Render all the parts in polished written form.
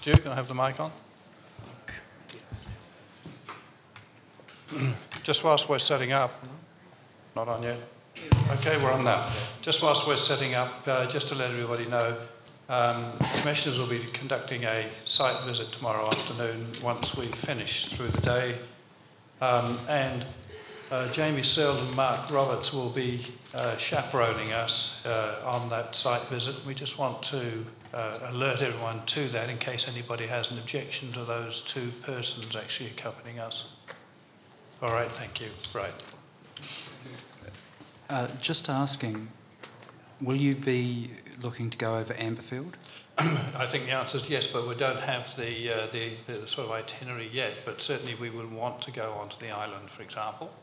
Stu, can I have the mic on? Just whilst we're setting up, not on yet. Okay, we're on now. Just whilst we're setting up, just to let everybody know, Commissioners will be conducting a site visit tomorrow afternoon once we've finished through the day. And Jamie Searle and Mark Roberts will be chaperoning us on that site visit. We just want to alert everyone to that in case anybody has an objection to those two persons actually accompanying us. All right, thank you. Right. Just asking, will you be looking to go over Amberfield? I think the answer is yes, but we don't have the sort of itinerary yet. But certainly we will want to go onto the island, for example,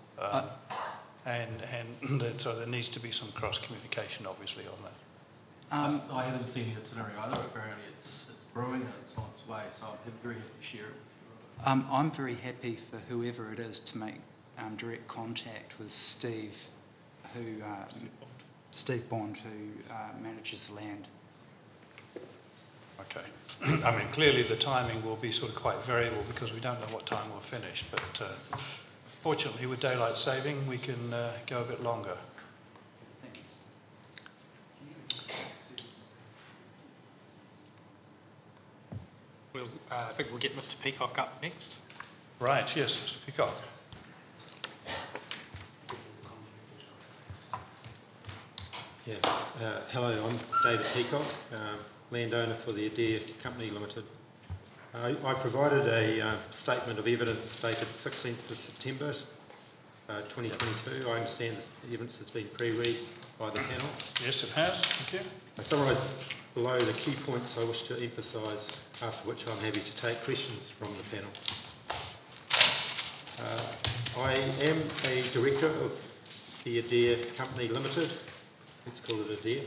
and so there needs to be some cross communication, obviously, on that. I haven't seen the itinerary either. Apparently, it's brewing and it's on its way, so I'm very happy to share it with you. I'm very happy for whoever it is to make direct contact with Steve, Steve Bond, who manages the land. Okay. I mean, clearly the timing will be sort of quite variable because we don't know what time we'll finish, but fortunately with daylight saving we can go a bit longer. Thank you. I think we'll get Mr. Peacock up next. Right, yes, Mr. Peacock. Yeah. Hello, I'm David Peacock, landowner for the Adair Company Limited. I provided a statement of evidence dated 16th of September 2022. I understand this evidence has been pre-read by the panel. Yes, it has. Thank you. I summarise below the key points I wish to emphasise, after which I'm happy to take questions from the panel. I am a director of the Adair Company Limited. Let's call it Adair,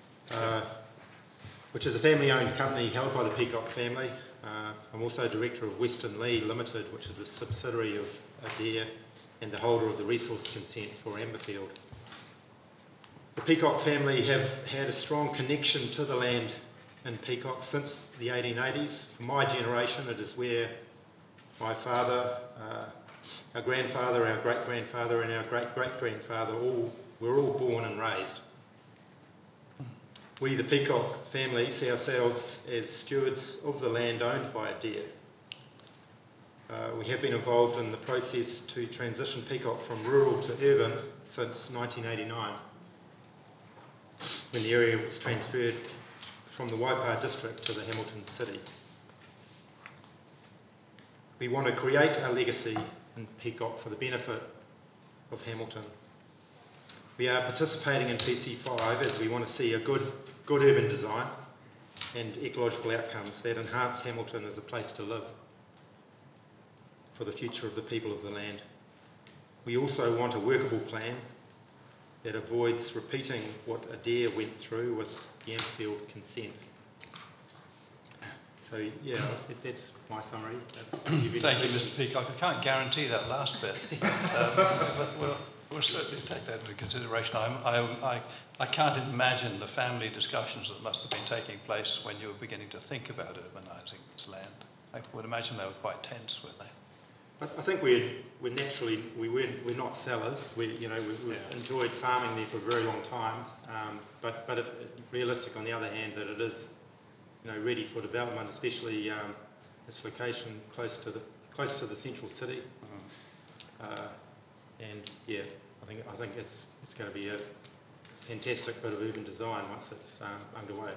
which is a family-owned company held by the Peacock family. I'm also director of Western Lee Limited, which is a subsidiary of Adair and the holder of the resource consent for Amberfield. The Peacock family have had a strong connection to the land in Peacock since the 1880s. For my generation, it is where my father, our grandfather, our great-grandfather and our great-great-grandfather were all born and raised. We, the Peacock family, see ourselves as stewards of the land owned by Adair. We have been involved in the process to transition Peacock from rural to urban since 1989, when the area was transferred from the Waipa district to the Hamilton city. We want to create a legacy in Peacock for the benefit of Hamilton. We are participating in PC5 as we want to see a good urban design and ecological outcomes that enhance Hamilton as a place to live for the future of the people of the land. We also want a workable plan that avoids repeating what Adair went through with the Amberfield consent. So yeah, that's my summary. Thank you, Mr. Peacock. I can't guarantee that last bit, but we'll certainly take that into consideration. I can't imagine the family discussions that must have been taking place when you were beginning to think about urbanising this land. I would imagine they were quite tense, weren't they? I think we're not sellers. We've enjoyed farming there for a very long time. But if realistic, on the other hand, that it is ready for development, especially its location close to the central city. And yeah, I think it's going to be a fantastic bit of urban design once it's underway.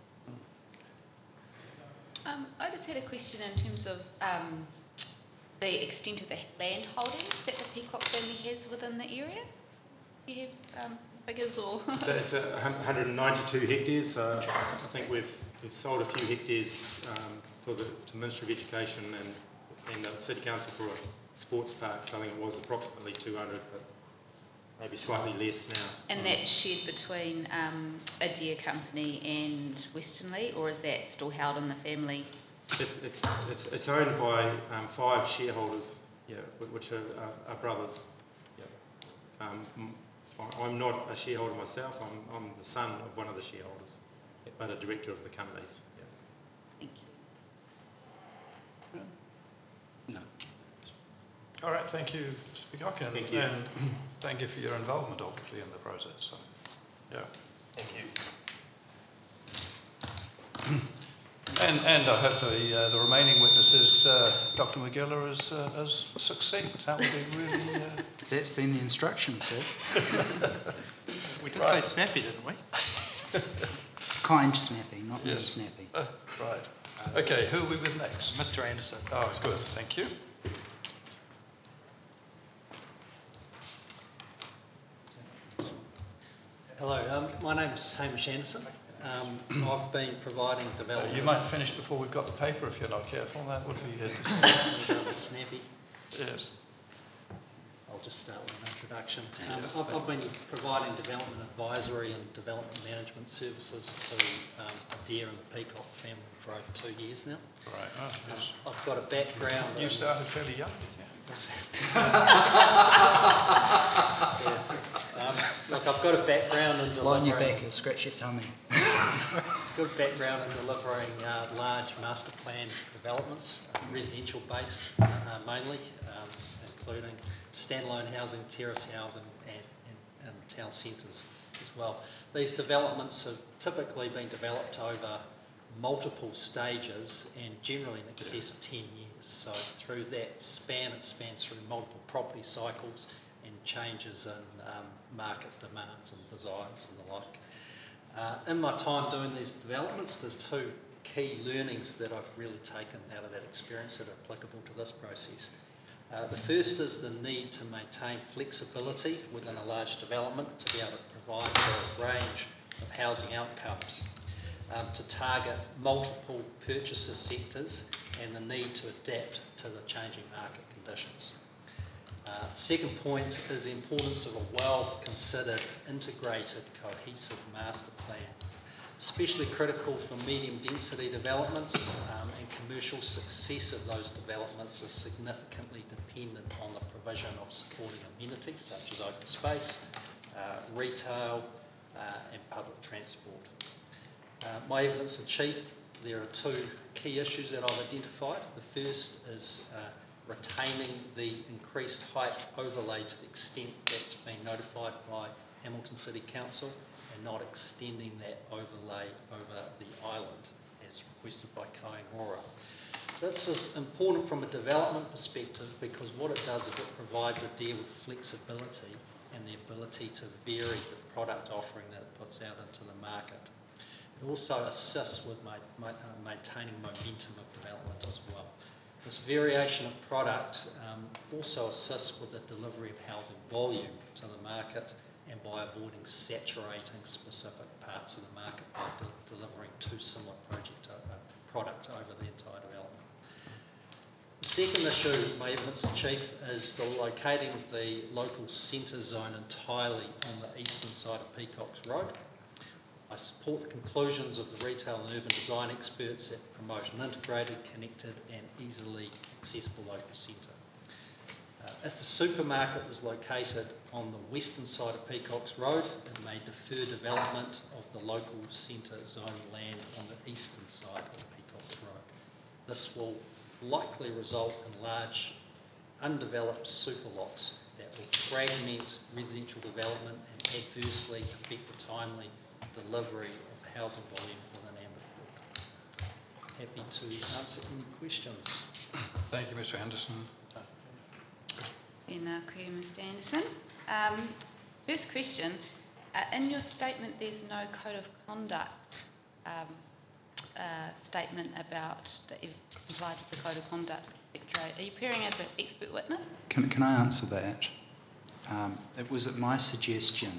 I just had a question in terms of the extent of the land holdings that the Peacock family has within the area. Do you have figures or? It's 192 hectares. I think we've sold a few hectares to the Ministry of Education and the City Council for a sports park. So I think it was approximately 200, but maybe slightly less now. And that's shared between Adair Company and Western Lee, or is that still held in the family? It's owned by 5 shareholders, which are brothers. Yeah. I'm not a shareholder myself. I'm the son of one of the shareholders, but a director of the companies. Yeah. Thank All right, thank you, Mr. Peacock, and, Thank you. and thank you for your involvement, obviously, in the process. So, yeah. Thank you. And I hope the remaining witnesses, Dr. McGillar, is as succinct. That would be really... That's been the instruction, sir. We did Right. say snappy, didn't we? Kind snappy, not really Yes. snappy. right. Okay, who are we with next? Mr. Anderson. Oh, good, thank you. Hello, my name's Hamish Anderson. I've been providing development. You might finish before we've got the paper if you're not careful. That would be it. Snappy. Yes. I'll just start with an introduction. Yes. I've been providing development advisory and development management services to Adair and the Peacock family for over 2 years now. Right. Oh, yes. I've got a background. You in- started fairly young, did you? Look, I've got a background in Lie on delivering. your back, you'll scratch your tummy. Good background in delivering large master plan developments, residential based mainly, including standalone housing, terrace housing and town centres as well. These developments have typically been developed over multiple stages and generally in excess of 10 years. So through that span, it spans through multiple property cycles and changes in market demands and desires and the like. In my time doing these developments, there's two key learnings that I've really taken out of that experience that are applicable to this process. The first is the need to maintain flexibility within a large development to be able to provide for a range of housing outcomes, to target multiple purchaser sectors and the need to adapt to the changing market conditions. Second point is the importance of a well-considered, integrated, cohesive master plan, especially critical for medium density developments, and commercial success of those developments is significantly dependent on the provision of supporting amenities such as open space, retail and public transport. My evidence in chief, there are two key issues that I've identified. The first is retaining the increased height overlay to the extent that's been notified by Hamilton City Council and not extending that overlay over the island as requested by Kaingora. This is important from a development perspective because what it does is it provides Adair with flexibility and the ability to vary the product offering that it puts out into the market. It also assists with maintaining momentum of development as well. This variation of product also assists with the delivery of housing volume to the market and by avoiding saturating specific parts of the market by delivering too similar product over the entire development. The second issue, my evidence in chief, is the locating the local centre zone entirely on the eastern side of Peacock's Road. I support the conclusions of the retail and urban design experts that promote an integrated, connected and easily accessible local centre. If a supermarket was located on the western side of Peacock's Road, it may defer development of the local centre zoning land on the eastern side of Peacock's Road. This will likely result in large undeveloped super lots that will fragment residential development and adversely affect the timely delivery of housing volume within Amberfield. Happy to answer any questions. Thank you, Mr. Anderson. Tēnā koe, Mr. Anderson. First question, in your statement there's no code of conduct statement about that you've complied with the code of conduct, etc. Are you appearing as an expert witness? Can I answer that? It was at my suggestion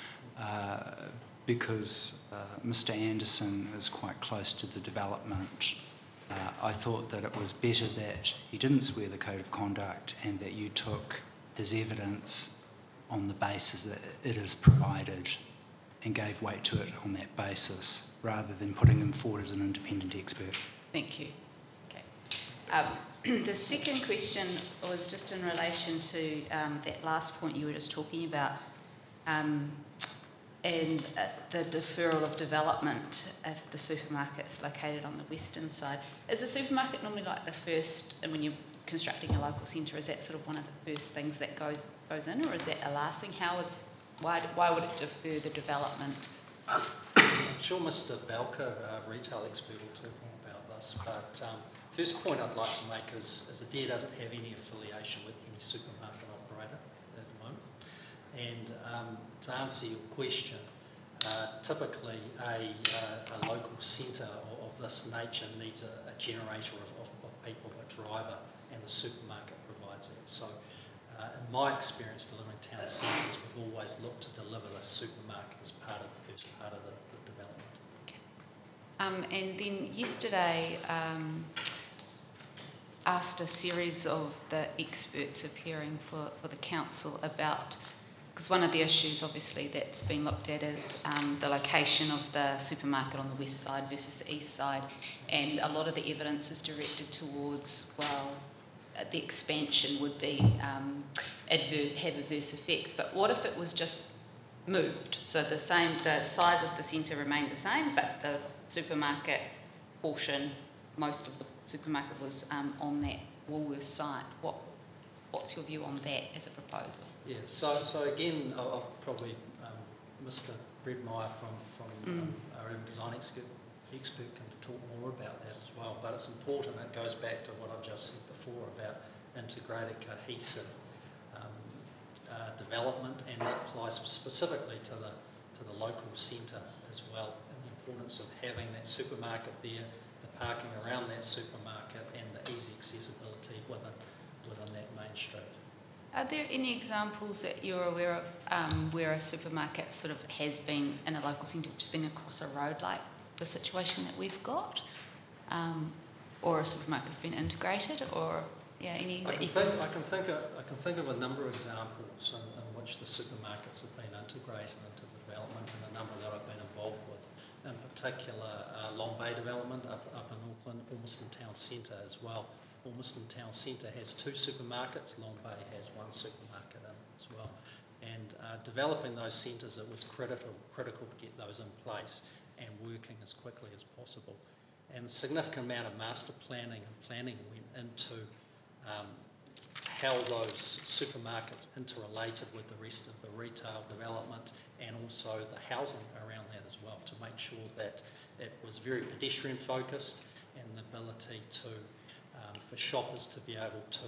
because Mr. Anderson is quite close to the development. I thought that it was better that he didn't swear the code of conduct and that you took his evidence on the basis that it is provided and gave weight to it on that basis rather than putting him forward as an independent expert. Thank you. Okay. The second question was just in relation to that last point you were just talking about. and the deferral of development if the supermarket's located on the western side. Is the supermarket normally like the first, and when you're constructing a local centre, is that sort of one of the first things that goes in, or is that a last thing? Why would it defer the development? I'm sure Mr. Belker, retail expert, will talk more about this, but first point I'd like to make is Adare doesn't have any affiliation with any supermarket operator at the moment. And to answer your question, typically a local centre of this nature needs a generator of people, a driver, and the supermarket provides it. So in my experience delivering town centres, we've always looked to deliver the supermarket as part of the first part of the development. And then yesterday, asked a series of the experts appearing for the council about, because one of the issues obviously that's been looked at is the location of the supermarket on the west side versus the east side, and a lot of the evidence is directed towards, well, the expansion would be have adverse effects. But what if it was just moved? So the size of the centre remained the same, but the supermarket portion, most of the supermarket was on that Woolworths site. What's your view on that as a proposal? Yeah, so again, I'll probably Mr. Redmeyer from our urban design expert can talk more about that as well. But it's important. It goes back to what I've just said before about integrated, cohesive development, and that applies specifically to the local centre as well, and the importance of having that supermarket there, the parking around that supermarket, and the easy accessibility within that main street. Are there any examples that you're aware of where a supermarket sort of has been in a local centre, which has been across a road like the situation that we've got, or a supermarket's been integrated, or any? I can think of a number of examples in which the supermarkets have been integrated into the development, and a number that I've been involved with. In particular, Long Bay development up in Auckland, Ormiston Town Centre as well. Ormiston Town Centre has 2 supermarkets, Long Bay has 1 supermarket in as well. And developing those centres, it was critical to get those in place and working as quickly as possible. And a significant amount of master planning and planning went into how those supermarkets interrelated with the rest of the retail development, and also the housing around that as well, to make sure that it was very pedestrian focused, and the ability to for shoppers to be able to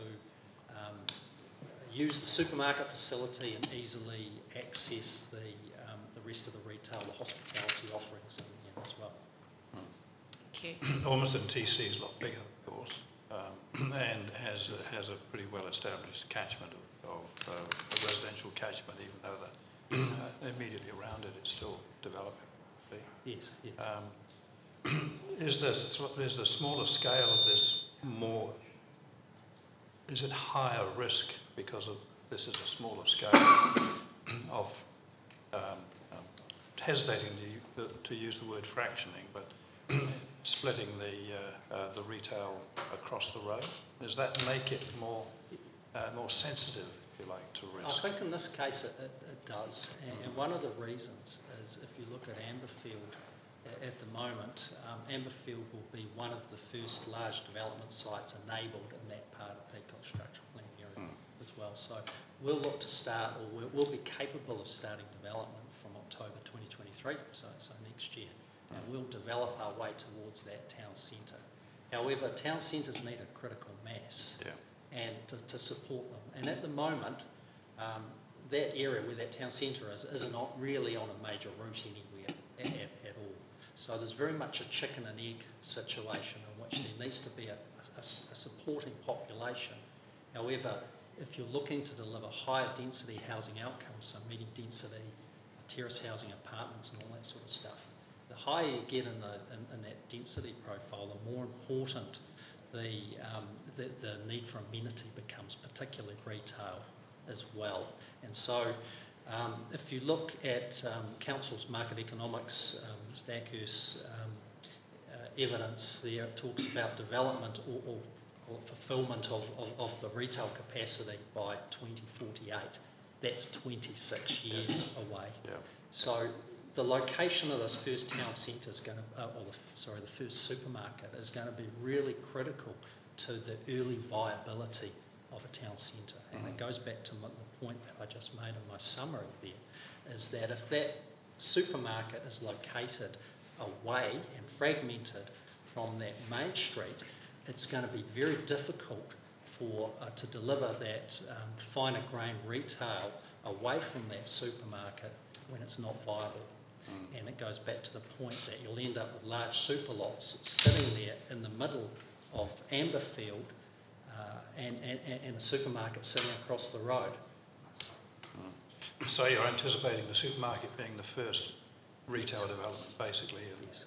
use the supermarket facility and easily access the rest of the retail, the hospitality offerings in there as well. Thank you. Ormiston TC is a lot bigger, of course, and has a pretty well-established catchment of a residential catchment, even though immediately around it it's still developing. Yes. Is the smaller scale of this more? Is it higher risk because of this is a smaller scale of hesitating to use the word fractioning, but splitting the retail across the road? Does that make it more sensitive, if you like, to risk? I think in this case it does, and one of the reasons is if you look at Amberfield at the moment, Amberfield will be one of the first large development sites enabled in that part of Peacock Structural Plan area as well. So we'll look to start, or we'll be capable of starting development from October 2023, so next year. And we'll develop our way towards that town centre. However, town centres need a critical mass and to support them. And at the moment, that area where that town centre is not really on a major route anywhere at all. So there's very much a chicken and egg situation in which there needs to be a supporting population. However, if you're looking to deliver higher density housing outcomes, so medium density, terrace housing, apartments and all that sort of stuff, the higher you get in that density profile, the more important the need for amenity becomes, particularly retail as well. And so if you look at Council's market economics, Mr. Akhurst's evidence there, it talks about development or fulfilment of the retail capacity by 2048. That's 26 years away. Yeah. So the location of this first town centre is going to, the first supermarket is going to be really critical to the early viability of a town centre. And it goes back to the point that I just made in my summary there, is that if that supermarket is located away and fragmented from that main street, it's going to be very difficult to deliver that finer grain retail away from that supermarket when it's not viable. And it goes back to the point that you'll end up with large super lots sitting there in the middle of Amberfield and the supermarket sitting across the road. So you're anticipating the supermarket being the first retail development, basically? Yes.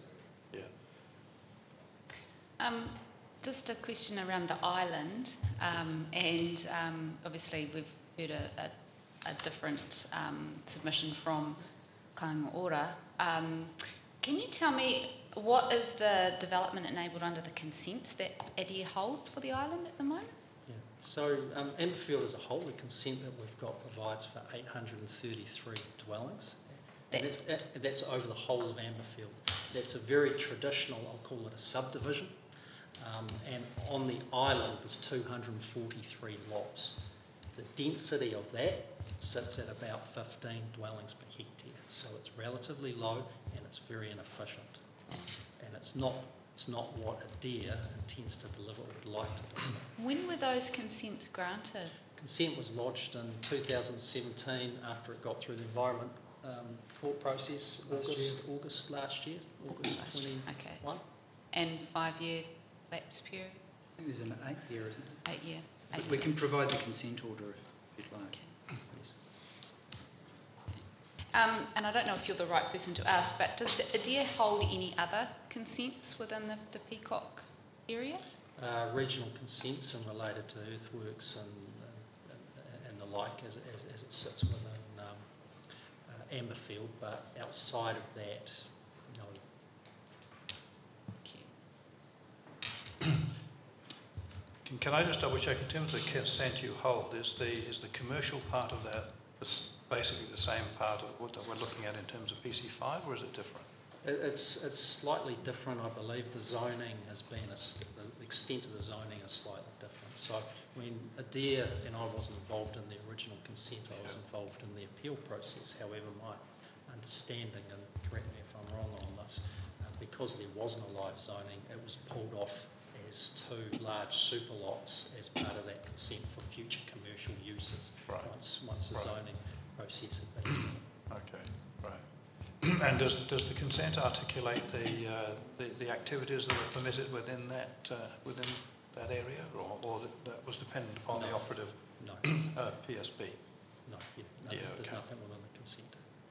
Yeah. Just a question around the island, and obviously we've heard a different submission from Kāinga Ora. Can you tell me what is the development enabled under the consents that ADIA holds for the island at the moment? Yeah. So Amberfield as a whole, the consent that we've got provides for 833 dwellings. That's over the whole of Amberfield. That's a very traditional, I'll call it a subdivision. And on the island, there's 243 lots. The density of that sits at about 15 dwellings per hectare. So it's relatively low and it's very inefficient. And it's not what ADIA intends to deliver or would like to deliver. When were those consents granted? Consent was lodged in 2017 after it got through the Environment Court process, August last year, August 21. Okay. And 5-year lapse period? I think there's an 8-year, isn't it? 8 year. We can provide the consent order if you'd like. Okay. Yes. And I don't know if you're the right person to ask, but does ADIA hold any other consents within the Peacock area? Regional consents and related to earthworks and the like as it sits within Amberfield, but outside of that, no. Thank you. Can I just double check in terms of the consent you hold? Is the commercial part of that basically the same part of what we're looking at in terms of PC5, or is it different? It's slightly different, I believe. The zoning has been the extent of the zoning is slightly different. So when ADIA and I wasn't involved in the original consent, I was involved in the appeal process. However, my understanding, and correct me if I'm wrong on this, because there wasn't a live zoning, it was pulled off as 2 large super lots as part of that consent for future commercial uses. Right. Once the Right. zoning process had been through. Okay, right. And does the consent articulate the activities that are permitted within that area, or that was dependent upon the operative No, PSB? no, Yeah, there's okay. nothing within the consent.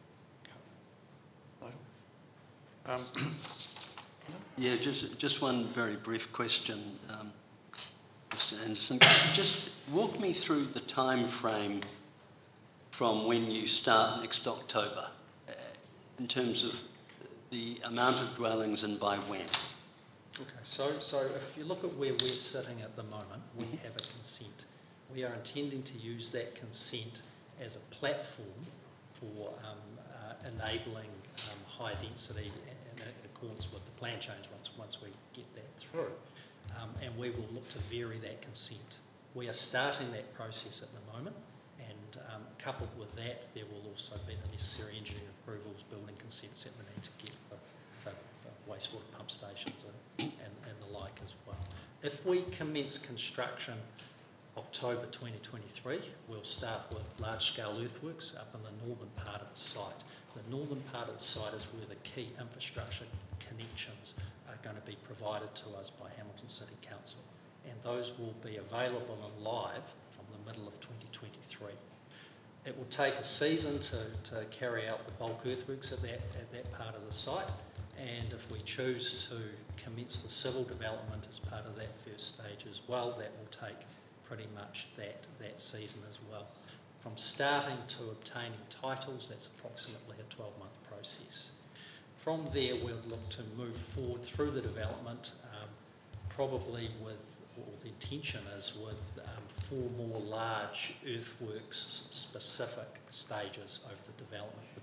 Yeah, just one very brief question, Mr. Anderson. Could you just walk me through the time frame from when you start next October in terms of the amount of dwellings and by when? Okay, so if you look at where we're sitting at the moment, we have a consent. We are intending to use that consent as a platform for enabling high density in accordance with the plan change once we get that through. And we will look to vary that consent. We are starting that process at the moment, and coupled with that, there will also be the necessary engineering approvals, building consents that we need to get for wastewater pump stations and the like as well. If we commence construction October 2023, we'll start with large-scale earthworks up in the northern part of the site. The northern part of the site is where the key infrastructure connections are going to be provided to us by Hamilton City Council, and those will be available and live from the middle of 2023. It will take a season to carry out the bulk earthworks at that part of the site, and if we choose to commence the civil development as part of that first stage as well, that will take pretty much that season as well. From starting to obtaining titles, that's approximately a 12-month process. From there, we'll look to move forward through the development, probably with, or the intention is with 4 more large earthworks specific stages over the development, with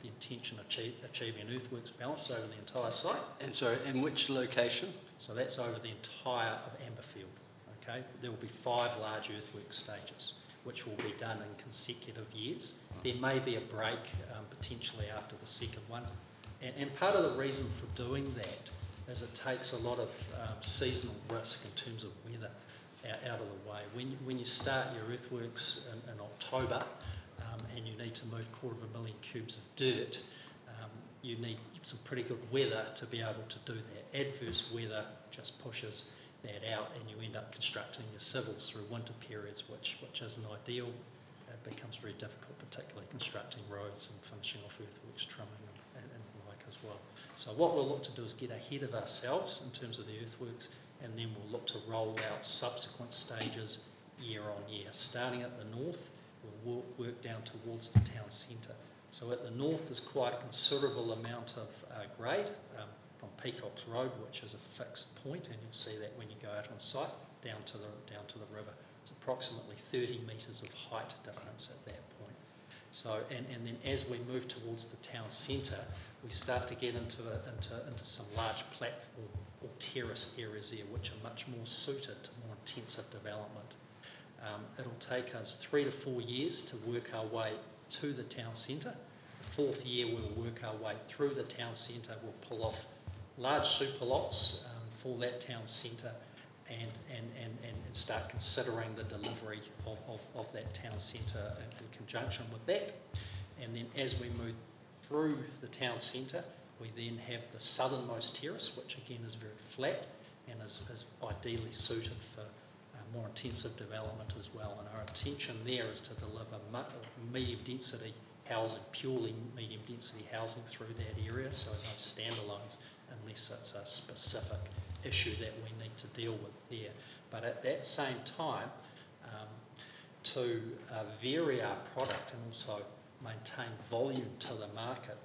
the intention of achieving an earthworks balance over the entire site. And sorry, in which location? So that's over the entire of Amberfield. Okay, there will be 5 large earthworks stages, which will be done in consecutive years. There may be a break potentially after the second one. And part of the reason for doing that is it takes a lot of seasonal risk in terms of weather out of the way. When you start your earthworks in October and you need to move 250,000 cubes of dirt, you need some pretty good weather to be able to do that. Adverse weather just pushes that out and you end up constructing your civils through winter periods, which isn't ideal. It becomes very difficult, particularly constructing roads and finishing off earthworks, trimming and the like as well. So what we'll look to do is get ahead of ourselves in terms of the earthworks, and then we'll look to roll out subsequent stages year on year. Starting at the north, we'll work down towards the town centre. So at the north there's quite a considerable amount of grade from Peacock's Road, which is a fixed point, and you'll see that when you go out on site, down to the river. It's approximately 30 metres of height difference at that point. So, and then as we move towards the town centre, we start to get into some large platform or terrace areas there, which are much more suited to more intensive development. It'll take us 3 to 4 years to work our way to the town centre. The 4th year we'll work our way through the town centre. We'll pull off large super lots for that town centre and start considering the delivery of that town centre in conjunction with that. And then as we move through the town centre, we then have the southernmost terrace, which again is very flat and is ideally suited for more intensive development as well. And our intention there is to deliver medium density housing, purely medium density housing through that area, so no standalones unless it's a specific issue that we need to deal with there. But at that same time, to vary our product and also maintain volume to the market,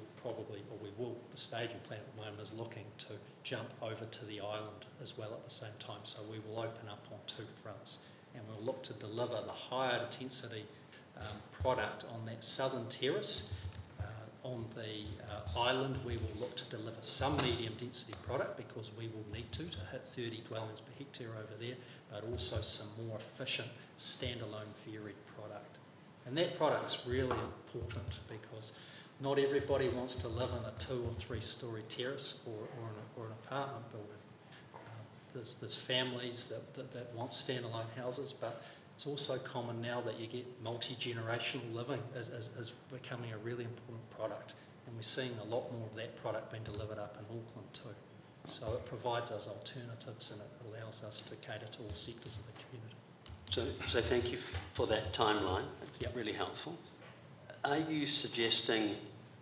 the staging plan at the moment is looking to jump over to the island as well at the same time. So we will open up on 2 fronts, and we'll look to deliver the higher intensity product on that southern terrace. On the island, we will look to deliver some medium density product because we will need to hit 30 dwellings per hectare over there, but also some more efficient standalone varied product. And that product's really important because not everybody wants to live in a 2 or 3 story terrace or an apartment building. There's families that want standalone houses, but it's also common now that you get multi-generational living as becoming a really important product, and we're seeing a lot more of that product being delivered up in Auckland too. So it provides us alternatives and it allows us to cater to all sectors of the community. So thank you for that timeline. That's Yep. really helpful. Are you suggesting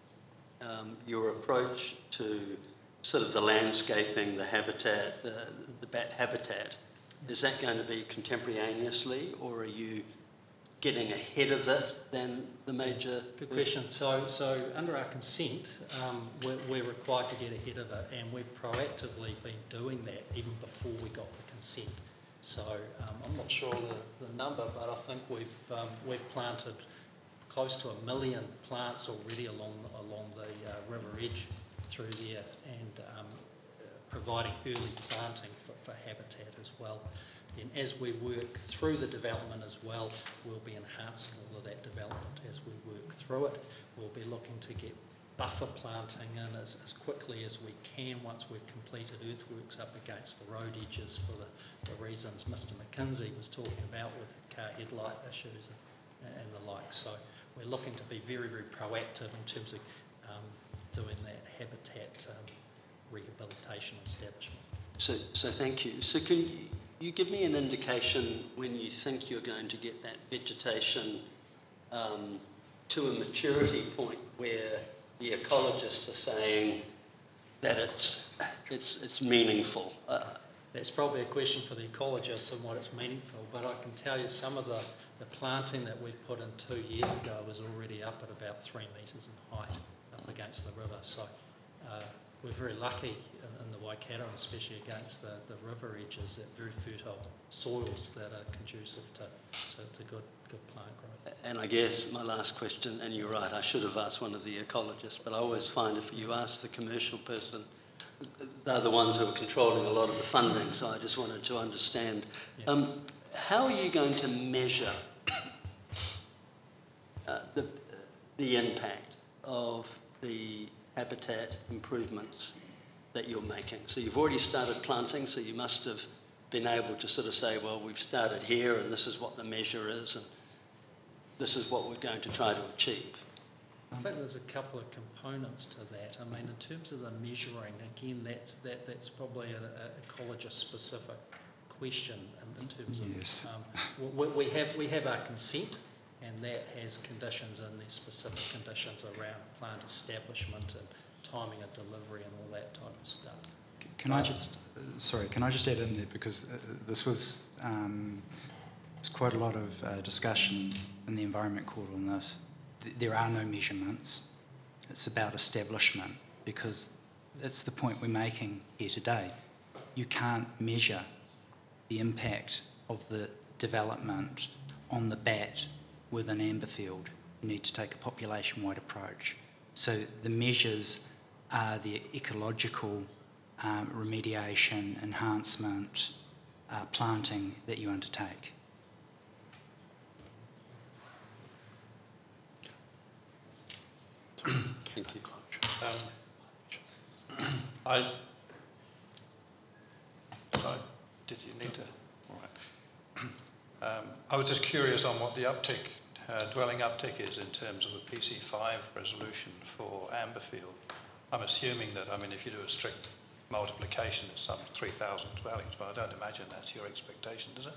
your approach to sort of the landscaping, the habitat, the bat habitat, is that going to be contemporaneously, or are you getting ahead of it than the major? Good question. So under our consent, we're required to get ahead of it, and we've proactively been doing that even before we got the consent. So I'm not sure the number, but I think we've planted close to 1 million plants already along the river edge through there, and providing early planting for habitat as well. Then as we work through the development as well, we'll be enhancing all of that development as we work through it. We'll be looking to get buffer planting in as quickly as we can once we've completed earthworks up against the road edges for the reasons Mr McKinsey was talking about with car headlight issues and the like. So we're looking to be very, very proactive in terms of doing that habitat rehabilitation establishment. So thank you. So can you give me an indication when you think you're going to get that vegetation to a maturity point where the ecologists are saying that it's meaningful? That's probably a question for the ecologists and what it's meaningful, but I can tell you some of the planting that we put in 2 years ago was already up at about 3 metres in height up against the river. So we're very lucky in the Waikato, and especially against the river edges, that very fertile soils that are conducive to good plant growth. And I guess my last question, and you're right, I should have asked one of the ecologists, but I always find if you ask the commercial person, they're the ones who are controlling a lot of the funding, so I just wanted to understand. Yeah. How are you going to measure the impact of the habitat improvements that you're making? So you've already started planting, so you must have been able to sort of say, well, we've started here and this is what the measure is and this is what we're going to try to achieve. I think there's a couple of components to that. I mean, in terms of the measuring, again, that's probably an ecologist-specific question in terms of. Yes. We have our consent, and that has conditions in there, specific conditions around plant establishment and timing of delivery and all that type of stuff. Can I just add in there, because this was there's quite a lot of discussion in the Environment Court on this. There are no measurements. It's about establishment, because it's the point we're making here today. You can't measure the impact of the development on the bat with an amber field. You need to take a population-wide approach. So the measures are the ecological remediation, enhancement, planting that you undertake. Thank you. Did you need to? All right. I was just curious on what the uptick, dwelling uptick is in terms of a PC5 resolution for Amberfield. I'm assuming that, I mean, if you do a strict multiplication, it's some 3,000 dwellings, but I don't imagine that's your expectation, does it?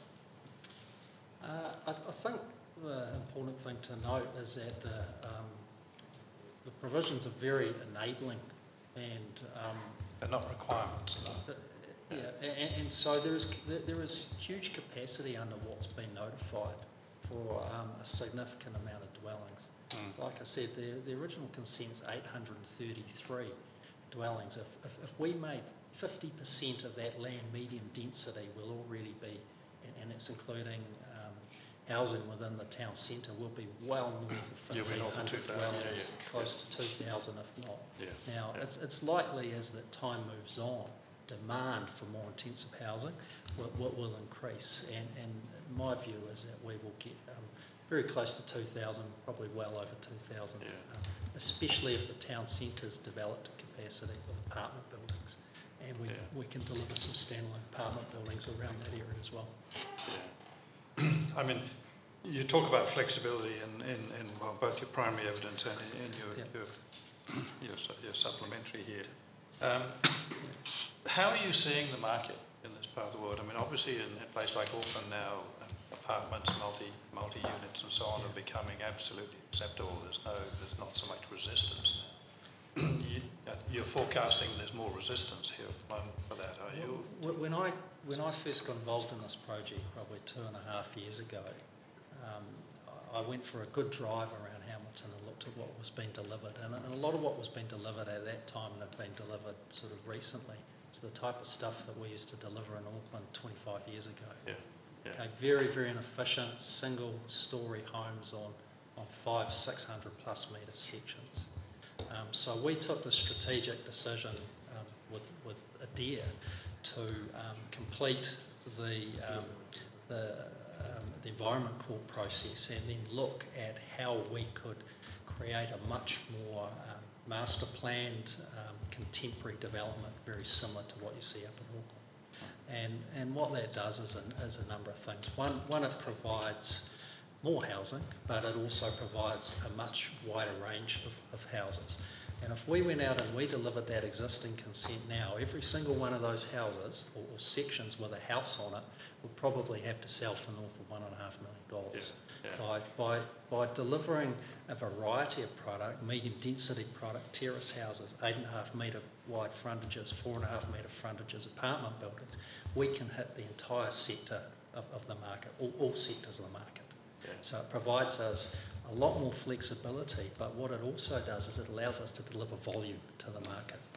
I think the important thing to note is that the provisions are very enabling, and They're not requirements. No. and so there is huge capacity under what's been notified for a significant amount of dwellings. Like I said, the original consent is 833 dwellings. If we made 50% of that land medium density, we'll already be, and it's including housing within the town centre, will be well north of 1,500 dwellings, close to 2,000 if not. Yeah. Now, it's likely as that time moves on, demand for more intensive housing will increase, and my view is that we will get very close to 2,000, probably well over 2,000, especially if the town centre's developed capacity with apartment buildings, and we can deliver some standalone apartment buildings around that area as well. Yeah. I mean, you talk about flexibility in well, both your primary evidence and in your supplementary here. How are you seeing the market in this part of the world? I mean, obviously in a place like Auckland now, apartments, multi-units and so on are becoming absolutely acceptable. There's not so much resistance now. You're forecasting there's more resistance here for that, are you? When I first got involved in this project, probably 2.5 years ago, I went for a good drive around Hamilton and looked at what was being delivered, and a lot of what was being delivered at that time and had been delivered sort of recently. It's the type of stuff that we used to deliver in Auckland 25 years ago. Yeah. Okay, very, very inefficient single-storey homes on 500-600 plus metre sections. So we took the strategic decision with Adair to complete the Environment Court process and then look at how we could create a much more master planned contemporary development, very similar to what you see up in Auckland. And what that does is a number of things. One, it provides more housing, but it also provides a much wider range of houses. And if we went out and we delivered that existing consent now, every single one of those houses or sections with a house on it would probably have to sell for north of $1.5 million. Yeah. By delivering a variety of product, medium density product, terrace houses, 8.5 metre wide frontages, 4.5 metre frontages, apartment buildings, we can hit the entire sector of the market, all sectors of the market. Yeah. So it provides us a lot more flexibility, but what it also does is it allows us to deliver volume to the market.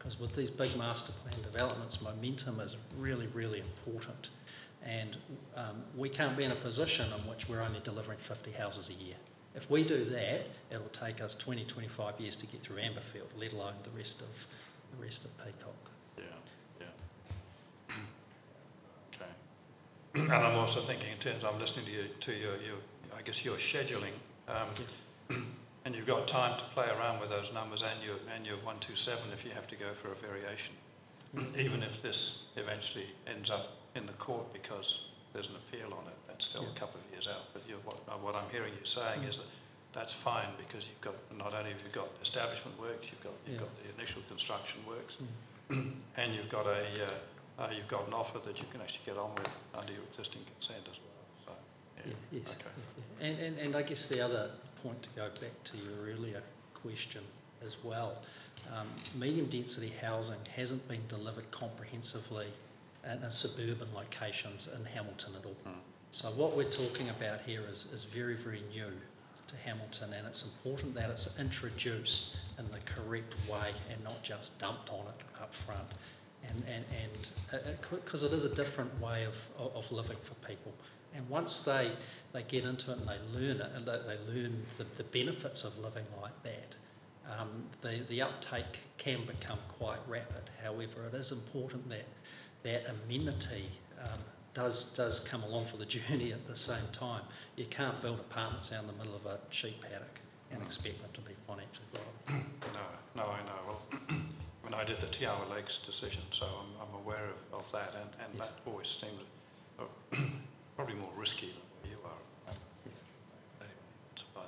because with these big master plan developments, momentum is really, really important. And we can't be in a position in which we're only delivering 50 houses a year. If we do that, it'll take us 20, 25 years to get through Amberfield, let alone the rest of Peacock. Yeah, yeah. Okay. And I'm also thinking in terms, I'm listening to your I guess your scheduling, and you've got time to play around with those numbers and your 127 if you have to go for a variation, even if this eventually ends up in the court because there's an appeal on it. That's still a couple of years out. But what I'm hearing you saying is that that's fine because you've got not only have you got establishment works, you've got the initial construction works, and you've got an offer that you can actually get on with under your existing consent as well. So, Yes. Okay. Yeah. And I guess the other point to go back to your earlier question as well, medium density housing hasn't been delivered comprehensively in suburban locations in Hamilton at all. So what we're talking about here is very, very new to Hamilton, and it's important that it's introduced in the correct way and not just dumped on it up front. And because it is a different way of living for people. And once they get into it and they learn it, and they learn the benefits of living like that, the uptake can become quite rapid. However, it is important that amenity does come along for the journey at the same time. You can't build apartments out in the middle of a sheep paddock and expect them to be financially viable. No, I know. Well, I mean, I did the Tiawa Lakes decision, so I'm aware of that, and Yes. that always seems probably more risky than where you are. It's fine.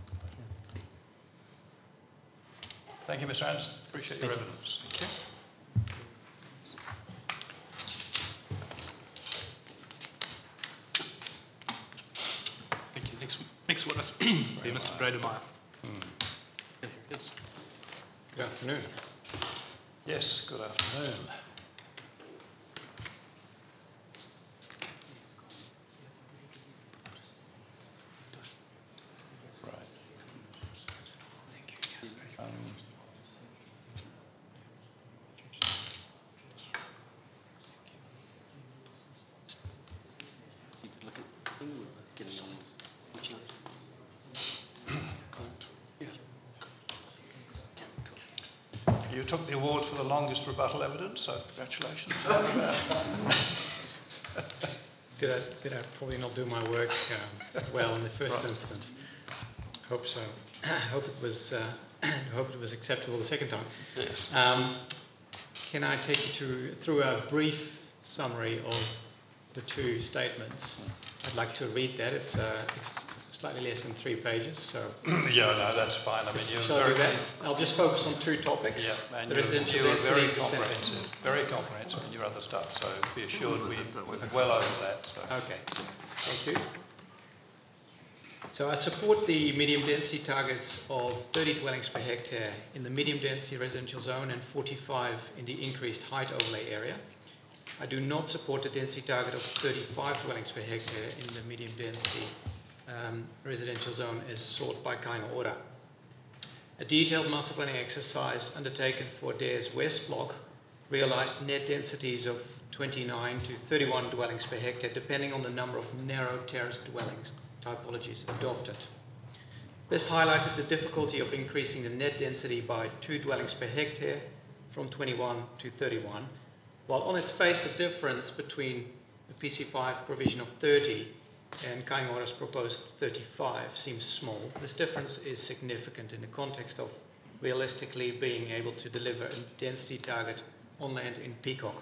Thank you, Mr. Anderson. Appreciate your evidence. Thank you. Thank you. Next witness, be Mr. Brademeyer. Yes. Good afternoon. Yes, good afternoon. Right. Thank you. You could look at the thing we're getting on. Which one? You took the award for the longest rebuttal evidence, so congratulations. Did I probably not do my work well in the first instance? Hope so. Hope it was acceptable the second time. Yes. Can I take you through a brief summary of the two statements? I'd like to read that. It's slightly less than 3 pages, so. Yeah, no, that's fine. I mean, Shall I do that? I'll just focus on 2 topics. Yeah, and the residential you were density very and percentage. very comprehensive in your other stuff, so be assured we're well over that. So. Okay, thank you. So I support the medium density targets of 30 dwellings per hectare in the medium density residential zone and 45 in the increased height overlay area. I do not support the density target of 35 dwellings per hectare in the medium density residential zone as sought by Kāinga Ora. A detailed master planning exercise undertaken for Dare's West Block realised net densities of 29 to 31 dwellings per hectare depending on the number of narrow terraced dwellings typologies adopted. This highlighted the difficulty of increasing the net density by 2 dwellings per hectare from 21 to 31, while on its face the difference between the PC5 provision of 30 and Kāinga Ora's proposed 35 seems small. This difference is significant in the context of realistically being able to deliver a density target on land in Peacock.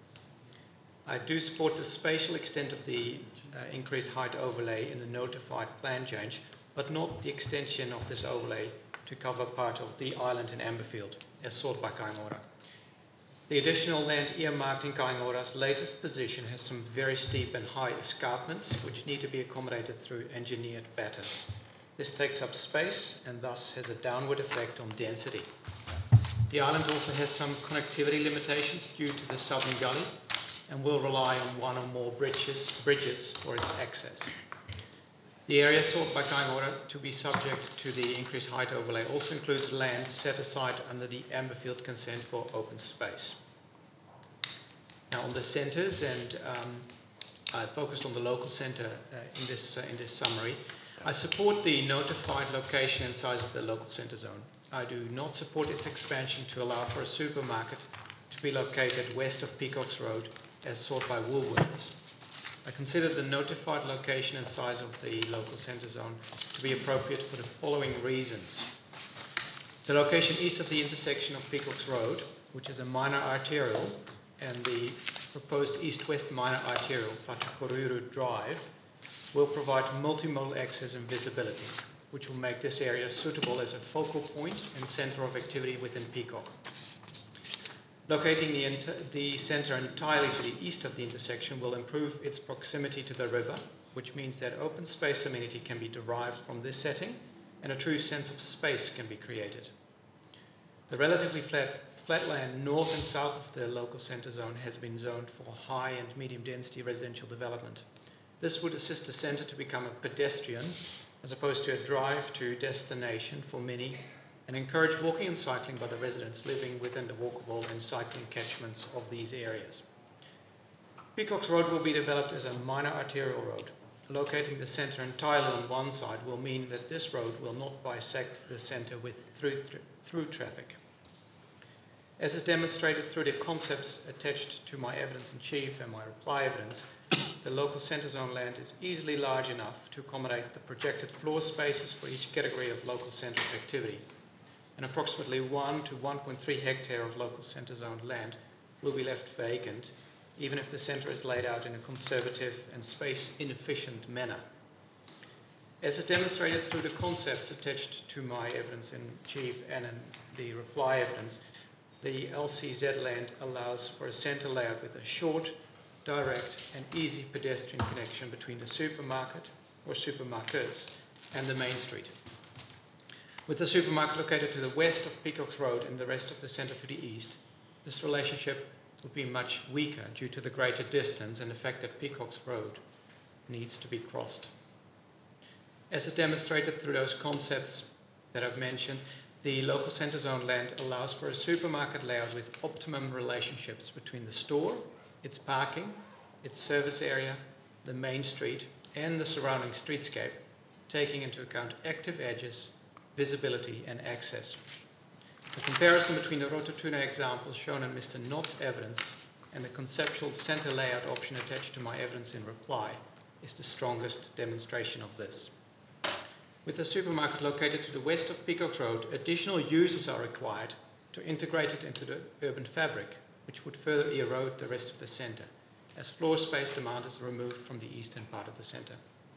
I do support the spatial extent of the increased height overlay in the notified plan change, but not the extension of this overlay to cover part of the island in Amberfield, as sought by Kāinga Ora. The additional land earmarked in Kāinga Ora's latest position has some very steep and high escarpments which need to be accommodated through engineered battens. This takes up space and thus has a downward effect on density. The island also has some connectivity limitations due to the southern gully and will rely on one or more bridges for its access. The area sought by Kaingaora to be subject to the increased height overlay also includes land set aside under the Amberfield consent for open space. Now on the centres, and I focus on the local centre in this summary, I support the notified location and size of the local centre zone. I do not support its expansion to allow for a supermarket to be located west of Peacocks Road as sought by Woolworths. I consider the notified location and size of the local centre zone to be appropriate for the following reasons. The location east of the intersection of Peacocks Road, which is a minor arterial, and the proposed east-west minor arterial, Whatukoruru Drive, will provide multimodal access and visibility, which will make this area suitable as a focal point and centre of activity within Peacock. Locating the centre entirely to the east of the intersection will improve its proximity to the river, which means that open space amenity can be derived from this setting and a true sense of space can be created. The relatively flat land north and south of the local centre zone has been zoned for high and medium density residential development. This would assist the centre to become a pedestrian as opposed to a drive to destination for many, and encourage walking and cycling by the residents living within the walkable and cycling catchments of these areas. Peacocks Road will be developed as a minor arterial road. Locating the centre entirely on one side will mean that this road will not bisect the centre with through traffic. As is demonstrated through the concepts attached to my evidence in chief and my reply evidence, the local centre zone land is easily large enough to accommodate the projected floor spaces for each category of local centre activity. And approximately 1 to 1.3 hectare of local centre zone land will be left vacant, even if the centre is laid out in a conservative and space inefficient manner. As is demonstrated through the concepts attached to my evidence in chief and in the reply evidence, the LCZ land allows for a centre layout with a short, direct and easy pedestrian connection between the supermarket or supermarkets and the main street. With the supermarket located to the west of Peacocks Road and the rest of the centre to the east, this relationship would be much weaker due to the greater distance and the fact that Peacocks Road needs to be crossed. As is demonstrated through those concepts that I've mentioned, the local centre zone land allows for a supermarket layout with optimum relationships between the store, its parking, its service area, the main street, and the surrounding streetscape, taking into account active edges, visibility, and access. The comparison between the Rototuna example shown in Mr. Knott's evidence and the conceptual centre layout option attached to my evidence in reply is the strongest demonstration of this. With the supermarket located to the west of Peacocks Road, additional uses are required to integrate it into the urban fabric, which would further erode the rest of the centre, as floor space demand is removed from the eastern part of the centre.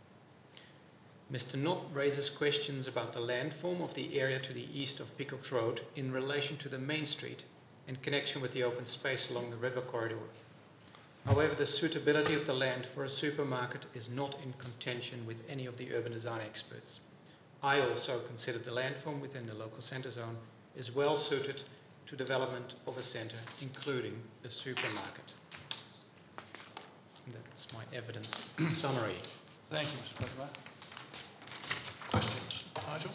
Mr. Knott raises questions about the landform of the area to the east of Peacocks Road in relation to the main street in connection with the open space along the river corridor. However, the suitability of the land for a supermarket is not in contention with any of the urban design experts. I also consider the landform within the local centre zone is well suited to development of a centre, including a supermarket. And that's my evidence summary. Thank you, Mr. Butler. Questions? Nigel?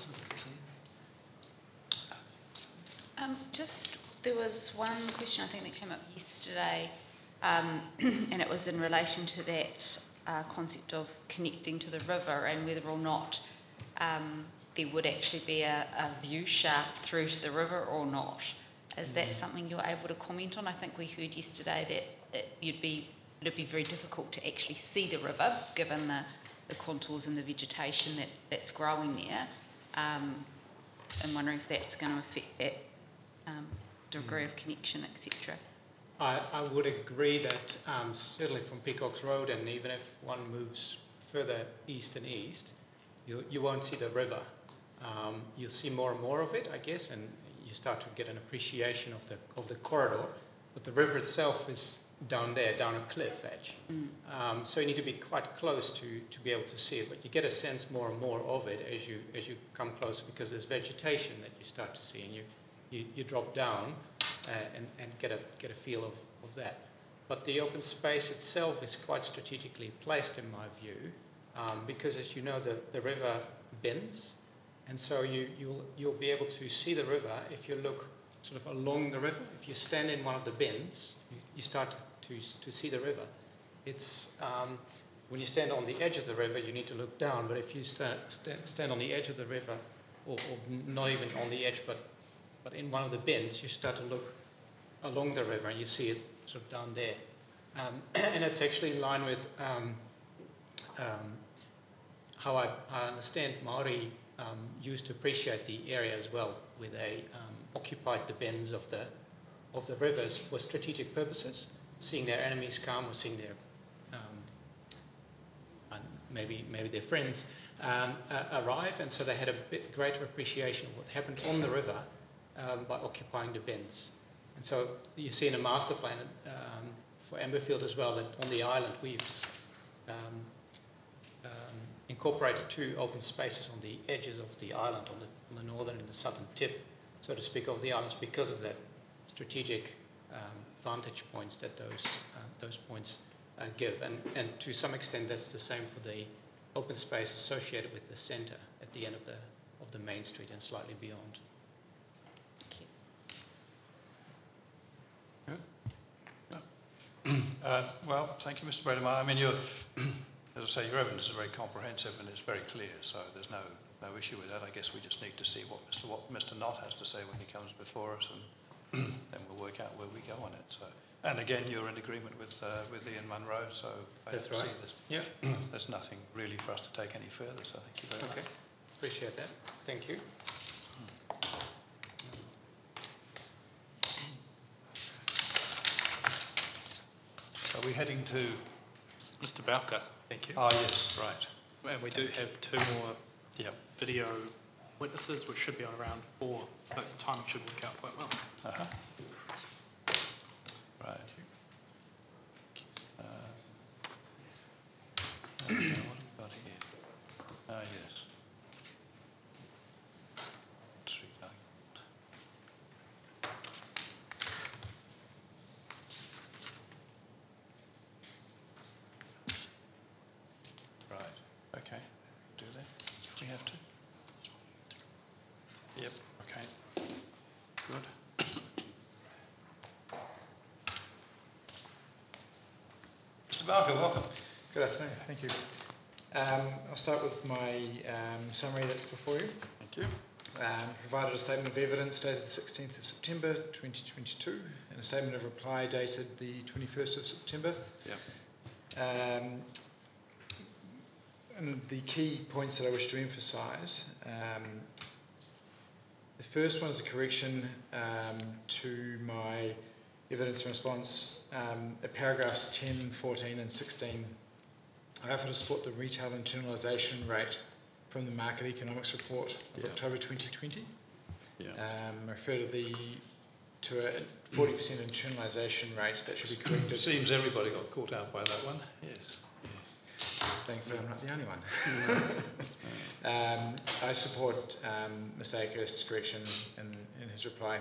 There was one question I think that came up yesterday, and it was in relation to that concept of connecting to the river and whether or not there would actually be a view shaft through to the river or not. Is that something you're able to comment on? I think we heard yesterday that it'd be very difficult to actually see the river given the contours and the vegetation that's growing there. I'm wondering if that's going to affect that degree of connection, etc. I would agree that certainly from Peacocks Road, and even if one moves further east and east, you won't see the river. You'll see more and more of it, I guess, and you start to get an appreciation of the corridor. But the river itself is down there, down a cliff edge. So you need to be quite close to be able to see it. But you get a sense more and more of it as you come closer, because there's vegetation that you start to see, and you drop down and get a feel of that. But the open space itself is quite strategically placed, in my view, because as you know, the river bends, and so you'll be able to see the river if you look sort of along the river. If you stand in one of the bends, you start to see the river. It's when you stand on the edge of the river, you need to look down, but if you stand on the edge of the river, or not even on the edge, but in one of the bends, you start to look along the river and you see it sort of down there. And it's actually in line with how I understand Māori used to appreciate the area as well, where they occupied the bends of the rivers for strategic purposes, seeing their enemies come or seeing their maybe their friends arrive, and so they had a bit greater appreciation of what happened on the river by occupying the bends. And so you see in a master plan for Amberfield as well that on the island we've incorporated 2 open spaces on the edges of the island, on the northern and the southern tip, so to speak, of the islands, because of that strategic vantage points that those points give. And to some extent that's the same for the open space associated with the centre at the end of the main street and slightly beyond. Well, thank you, Mr. Bredemeier. I mean, as I say, your evidence is very comprehensive and it's very clear, so there's no issue with that. I guess we just need to see what Mr. Knott has to say when he comes before us, and then we'll work out where we go on it. So, and again, you're in agreement with Ian Munro, so That's right. Yeah. There's nothing really for us to take any further. So thank you very much. Okay, appreciate that. Thank you. Are we heading to? Mr. Bowker, thank you. Oh yes, right. And we do have 2 more video witnesses, which should be on around 4, so the time should work out quite well. Uh-huh. Right. What have we got here? Ah, yes. Street light. Right. Okay. Do that. If we have to. Yep. Okay. Good. Mr. Barker, welcome. Good afternoon, thank you. I'll start with my summary that's before you. Thank you. Provided a statement of evidence dated the 16th of September 2022 and a statement of reply dated the 21st of September. Yeah. And the key points that I wish to emphasise. The first one is a correction to my evidence and response at paragraphs 10, 14 and 16. I offer to support the retail internalisation rate from the Market Economics Report of October 2020. Yeah. I refer to a 40% internalisation rate that should be corrected. It seems everybody got caught out by that one. Yes. Thankfully, I'm not the only one. I support Mr. Akehurst's correction in his reply.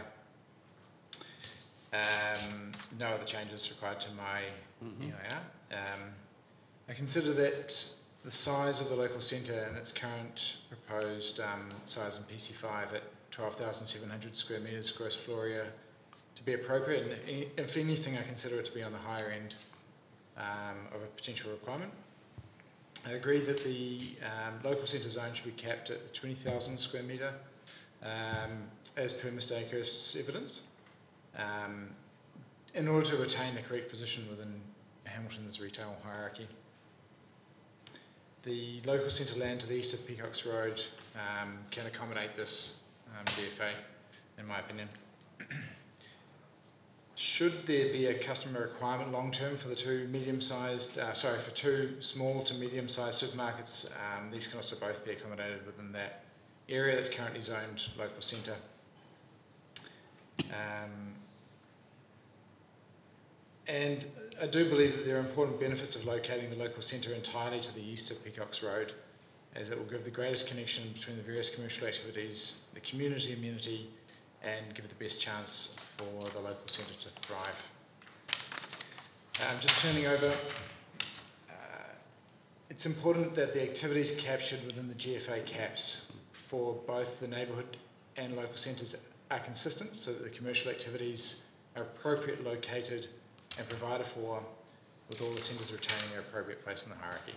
No other changes required to my EIR. I consider that the size of the local centre and its current proposed size in PC5 at 12,700 square metres gross floor area to be appropriate, and if anything I consider it to be on the higher end of a potential requirement. I agree that the local centre zone should be capped at 20,000 square metre as per Mr. Akehurst's evidence in order to retain the correct position within Hamilton's retail hierarchy. The local centre land to the east of Peacocks Road can accommodate this DFA, in my opinion. Should there be a customer requirement long term for the 2 for 2 small to medium sized supermarkets, these can also both be accommodated within that area that's currently zoned local centre. And I do believe that there are important benefits of locating the local centre entirely to the east of Peacocks Road, as it will give the greatest connection between the various commercial activities, the community amenity, and give it the best chance for the local centre to thrive. Just turning over, it's important that the activities captured within the GFA caps for both the neighbourhood and local centres are consistent, so that the commercial activities are appropriately located and provided for, with all the centres retaining their appropriate place in the hierarchy.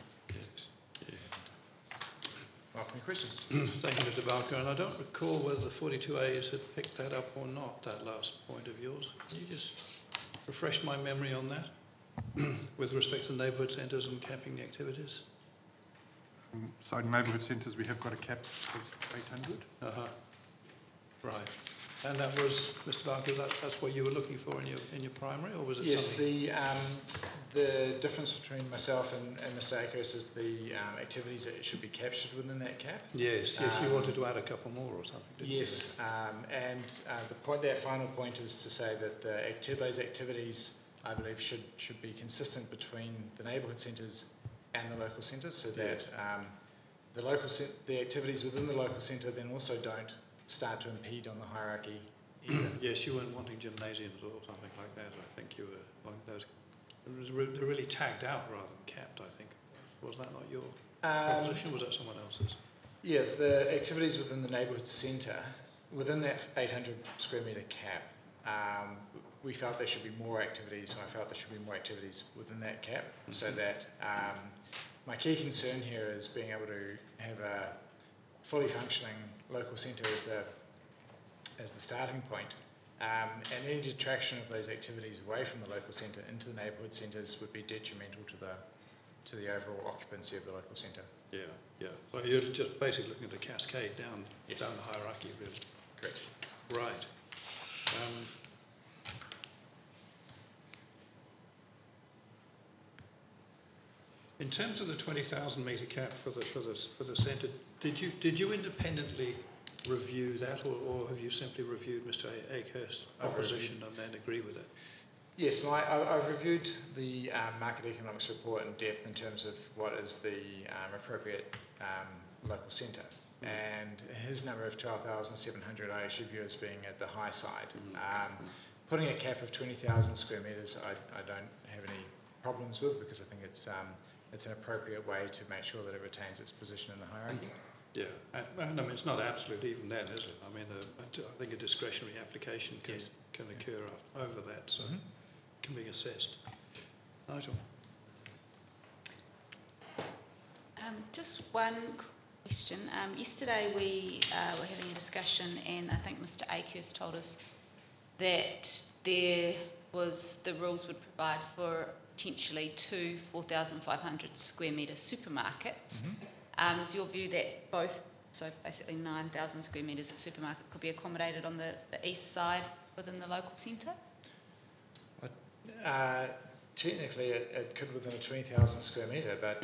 Welcome to questions. Thank you, Mr. Barker. And I don't recall whether the 42As had picked that up or not, that last point of yours. Can you just refresh my memory on that with respect to neighbourhood centres and capping the activities? So in neighbourhood centres, we have got a cap of 800. Uh-huh. Right. And that was, Mr. Barker, that's what you were looking for in your primary, or was it Yes, something? the difference between myself and Mr. Akers is the activities that should be captured within that cap. Yes, you wanted to add a couple more or something, didn't Yes, and that final point is to say that those activities, I believe, should be consistent between the neighbourhood centres and the local centres, so that the activities within the local centre then also don't start to impede on the hierarchy either. Yes, you weren't wanting gymnasiums or something like that. I think you were wanting those. They're really tagged out rather than capped, I think. Was that not your proposition, or was that someone else's? Yeah, the activities within the neighbourhood centre, within that 800 square metre cap, we felt there should be more activities, and I felt there should be more activities within that cap, so that my key concern here is being able to have a fully functioning local centre as the starting point, and any detraction of those activities away from the local centre into the neighbourhood centres would be detrimental to the overall occupancy of the local centre. Yeah. So you're just basically looking at the cascade down Yes. down the hierarchy, really. Correct. Right. In terms of the 20,000 metre cap for the centre, did you independently review that, or have you simply reviewed Mr. Akehurst's opposition and then agree with it? Yes, I've reviewed the market economics report in depth in terms of what is the appropriate local centre, and his number of 12,700 I actually view as being at the high side. Putting a cap of 20,000 square metres I don't have any problems with, because I think it's an appropriate way to make sure that it retains its position in the hierarchy. Yeah, and I mean, it's not absolute even then, is it? I mean, I think a discretionary application can occur over that, so it can be assessed. Nigel? Just one question. Yesterday we were having a discussion, and I think Mr. Akers told us that the rules would provide for potentially 2 4,500 square metre supermarkets. Is your view that both, so basically 9,000 square metres of supermarket could be accommodated on the east side within the local centre? Technically it could within a 20,000 square metre, but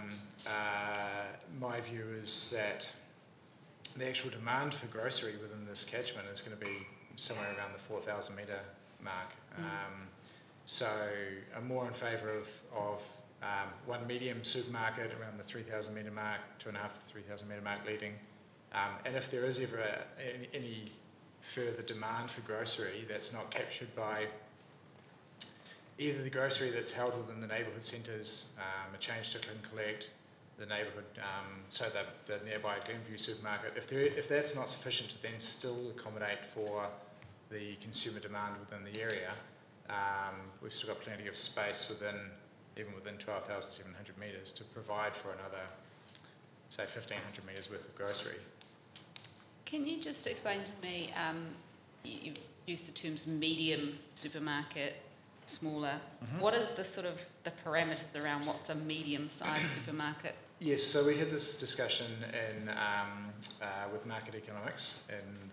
my view is that the actual demand for grocery within this catchment is going to be somewhere around the 4,000 metre mark. So I'm more in favour of one medium supermarket around the 3,000 metre mark, 2.5 to 3,000 metre mark leading. And if there is ever any further demand for grocery that's not captured by either the grocery that's held within the neighbourhood centres, a change to click and collect, the neighbourhood, so the nearby Glenview supermarket, if that's not sufficient to then still accommodate for the consumer demand within the area, we've still got plenty of space even within 12,700 metres to provide for another, say, 1,500 metres worth of grocery. Can you just explain to me, you've used the terms medium supermarket, smaller. What is the sort of the parameters around what's a medium-sized supermarket? Yes, so we had this discussion with market economics in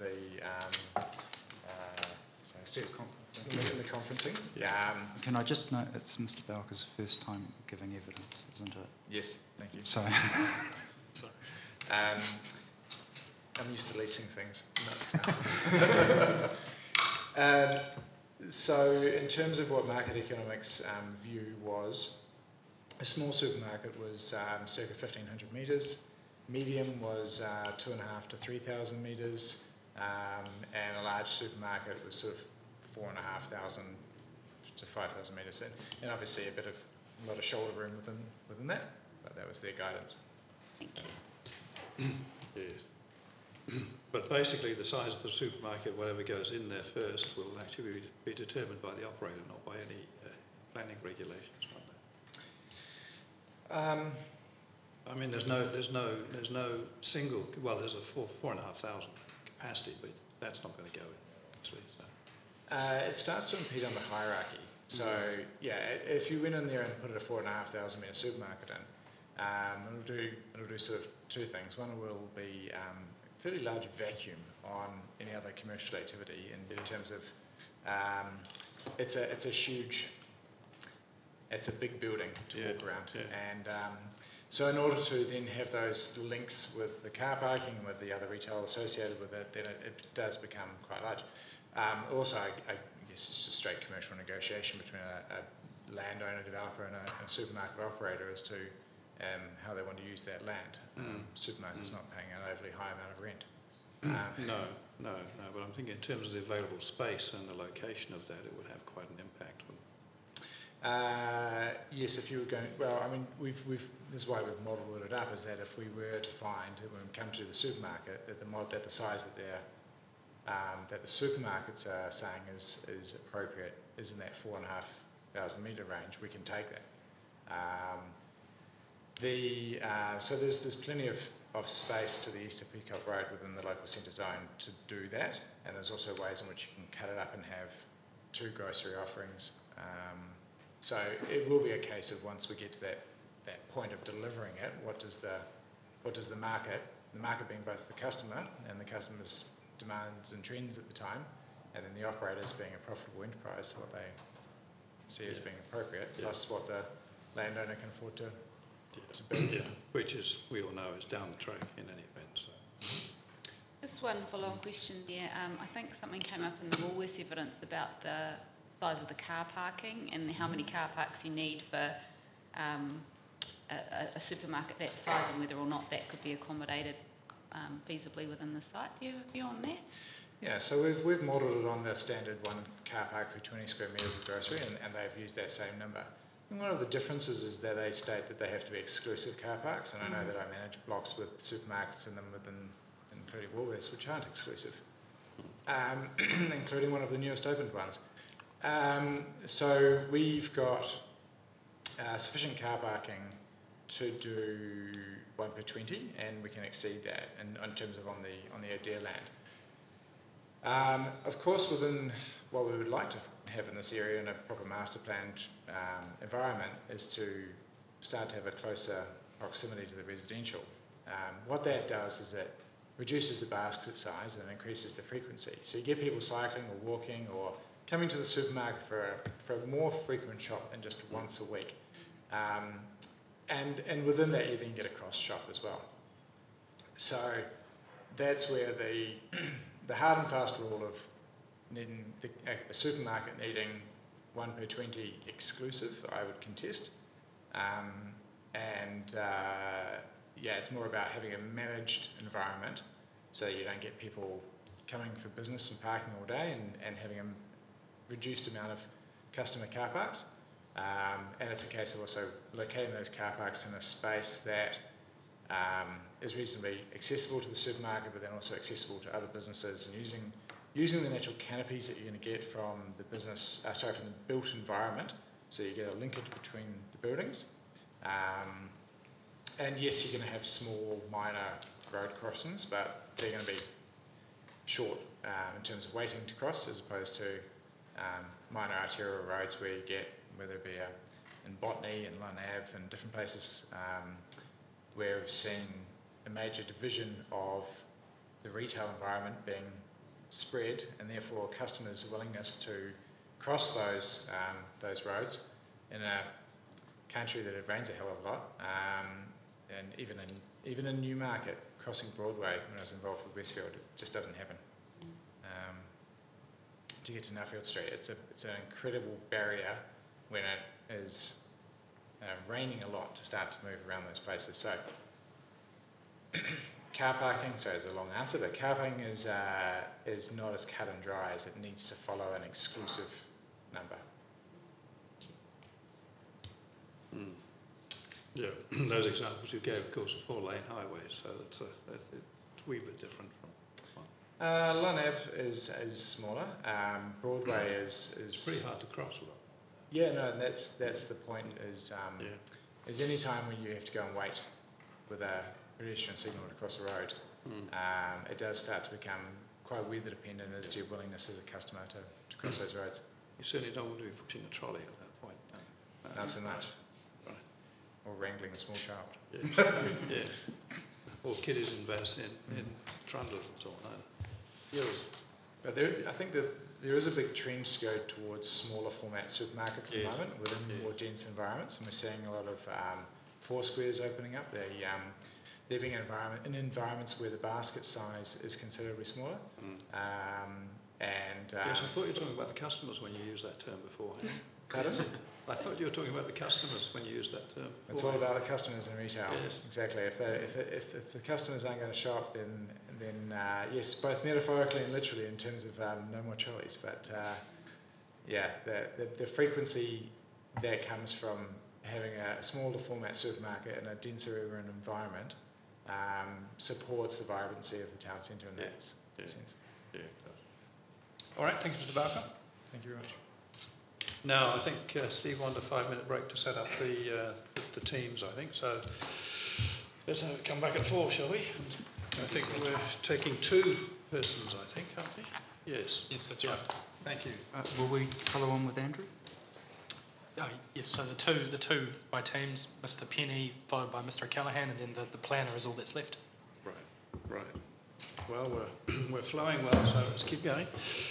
the conferencing. Can I just note it's Mr. Bowker's first time giving evidence, isn't it? Yes, thank you. Sorry. I'm used to leasing things. So in terms of what market economics view was, a small supermarket was circa 1,500 metres, medium was 2.5 to 3,000 metres, and a large supermarket was sort of 4,500 to 5,000 metres, and obviously a lot of shoulder room within that. But that was their guidance. Thank you. Yes. But basically, the size of the supermarket, whatever goes in there first, will actually be determined by the operator, not by any planning regulations, won't they? I mean, there's no single. Well, there's a 4,500 capacity, but that's not going to go in, actually. So. It starts to impede on the hierarchy. So yeah, if you went in there and put a 4,500 metre supermarket in, it'll do sort of two things. One will be a fairly large vacuum on any other commercial activity in terms of it's a big building to walk around, and so in order to then have those links with the car parking and with the other retail associated with it, then it does become quite large. Also, I guess it's a straight commercial negotiation between a landowner, developer and a supermarket operator as to how they want to use that land. Supermarket's not paying an overly high amount of rent. No, but I'm thinking in terms of the available space and the location of that, it would have quite an impact. Yes, if you were going, well, I mean, this is why we've modelled it up, is that if we were to find that when we come to the supermarket that the size that the supermarkets are saying is appropriate is in that 4,500 metre range, we can take that. So there's plenty of space to the east of Peacock Road within the local centre zone to do that, and there's also ways in which you can cut it up and have two grocery offerings. So it will be a case of once we get to that point of delivering it, what does the market being both the customer and the customer's demands and trends at the time, and then the operators being a profitable enterprise, what they see as being appropriate, plus what the landowner can afford to build. Which is, we all know, is down the track in any event. So. Just one follow-on question there. I think something came up in the Woolworths evidence about the size of the car parking and how many car parks you need for a supermarket that size, and whether or not that could be accommodated feasibly within the site. Do you have a view on that? Yeah, so we've modelled it on the standard one car park per 20 square metres of grocery, and they've used that same number. And one of the differences is that they state that they have to be exclusive car parks, and I know that I manage blocks with supermarkets in them including Woolworths, which aren't exclusive, including one of the newest opened ones. So we've got sufficient car parking to do 1 per 20, and we can exceed that in terms of on the Adair land. Of course, within what we would like to have in this area in a proper master planned environment is to start to have a closer proximity to the residential. What that does is it reduces the basket size and increases the frequency. So you get people cycling or walking or coming to the supermarket for a more frequent shop than just once a week. And within that you then get a cross shop as well. So that's where the hard and fast rule of needing a supermarket needing 1 per 20 exclusive, I would contest. It's more about having a managed environment so you don't get people coming for business and parking all day and having a reduced amount of customer car parks. And it's a case of also locating those car parks in a space that is reasonably accessible to the supermarket, but then also accessible to other businesses, and using the natural canopies that you're going to get from the from the built environment, so you get a linkage between the buildings. And yes, you're going to have small, minor road crossings, but they're going to be short in terms of waiting to cross, as opposed to minor arterial roads where you get, whether it be in Botany and Lund Ave and different places where we've seen a major division of the retail environment being spread, and therefore customers' willingness to cross those roads in a country that it rains a hell of a lot, and even in Newmarket, crossing Broadway when I was involved with Westfield, it just doesn't happen. To get to Nuffield Street, it's an incredible barrier when it is raining a lot to start to move around those places. So car parking, sorry, is a long answer, but car parking is not as cut and dry as it needs to follow an exclusive number. Yeah, those examples you gave, of course, are four-lane highways, so that's a wee bit different from. Lund Ave is smaller. Broadway is It's pretty hard to cross. Well. Yeah, no, and that's the point. Is Yeah. is any time when you have to go and wait with a pedestrian signal to cross a road, it does start to become quite weather dependent as to your willingness as a customer to cross those roads. You certainly don't want to be pushing a trolley at that point. No. Not so much. Right. Or wrangling a small child. Yeah. Yeah. Or kiddies in trundles and so on. Yes. But I think that there is a big trend to go towards smaller format supermarkets at the moment within more dense environments, and we're seeing a lot of Foursquares opening up. They're being in environments where the basket size is considerably smaller. Yes, I thought you were talking about the customers when you used that term before. Pardon? I thought you were talking about the customers when you used that term. It's all about the customers in retail. Yes. Exactly. If the customers aren't going to shop, then yes, both metaphorically and literally in terms of no more trolleys. But the frequency that comes from having a smaller format supermarket in a denser urban environment supports the vibrancy of the town centre in that sense. Yeah, it does. All right, thank you, Mr. Barker. Thank you very much. Now, I think Steve wanted a 5-minute break to set up the teams, I think. So let's come back at 4, shall we? I think we're taking 2 persons, I think, aren't we? Yes. Yes, that's right. Thank you. Will we follow on with Andrew? Oh, yes, so the two by teams, Mr. Penny followed by Mr. O'Callaghan, and then the planner is all that's left. Right. Well, we're flowing well, so let's keep going.